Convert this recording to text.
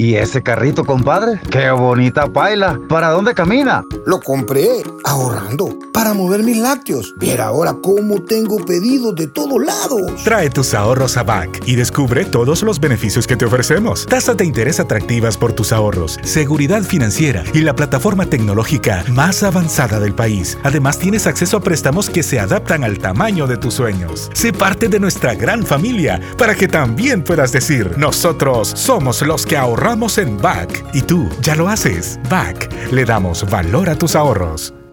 ¿Y ese carrito, compadre? ¡Qué bonita paila! ¿Para dónde camina? Lo compré ahorrando para mover mis lácteos. Viera ahora cómo tengo pedidos de todos lados. Trae tus ahorros a BAC y descubre todos los beneficios que te ofrecemos. Tasas de interés atractivas por tus ahorros, seguridad financiera y la plataforma tecnológica más avanzada del país. Además, tienes acceso a préstamos que se adaptan al tamaño de tus sueños. Sé parte de nuestra gran familia para que también puedas decir: nosotros somos los que ahorramos en BAC. Y tú, ¿ya lo haces? BAC. Le damos valor a tus ahorros.